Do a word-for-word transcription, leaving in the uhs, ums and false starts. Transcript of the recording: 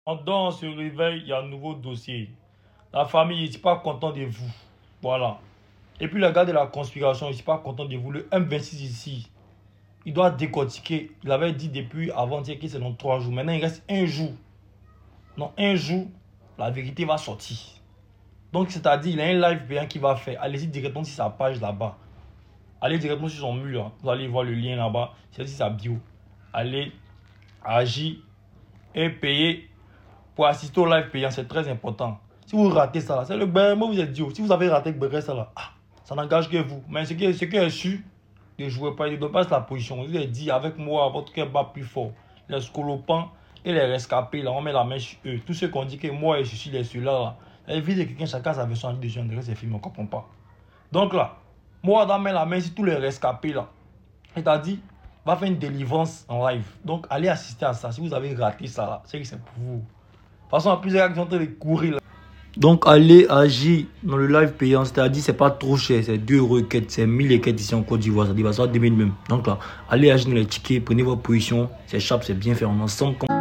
On dort, on se réveille, il y a un nouveau dossier. La famille, je ne suis pas content de vous. Voilà. Et puis le gars de la conspiration, je ne suis pas content de vous. Le M vingt-six ici, il doit décortiquer. Il avait dit depuis avant-hier que c'est dans trois jours. Maintenant, il reste un jour. Dans un jour, la vérité va sortir. Donc, c'est-à-dire, il a un live payant qu'il va faire. Allez-y directement sur sa page là-bas. Allez directement sur son mur là. Vous allez voir le lien là-bas. C'est sur sa bio. Allez, agir et payer pour assister au live payant. C'est très important. Si vous ratez ça, c'est le ben, moi vous êtes dit. Si vous avez raté le ça là, ah, ça n'engage que vous. Mais ce qui est, ce qui est sûr, ne jouez pas, ne donnez pas la position. Je vous ai dit, avec moi, votre cœur bat plus fort. Les scolopans et les rescapés, là, on met la main sur eux. Tous ceux qui ont dit que moi et je suis les ceux-là, là, la vie de quelqu'un, chacun sa version de gens, de ces films, on ne comprend pas. Donc là, moi, on met la main sur tous les rescapés, là. C'est-à-dire, va faire une délivrance en live. Donc, allez assister à ça. Si vous avez raté ça, là, c'est que c'est pour vous. De toute façon, il y a plusieurs gars qui sont en train de courir, là. Donc, allez agir dans le live payant, c'est-à-dire, c'est pas trop cher, c'est deux requêtes, c'est mille requêtes ici en Côte d'Ivoire, ça dit, va ça deux mille même. Donc là, allez agir dans les tickets, prenez votre position, c'est sharp, c'est bien fait, on ensemble.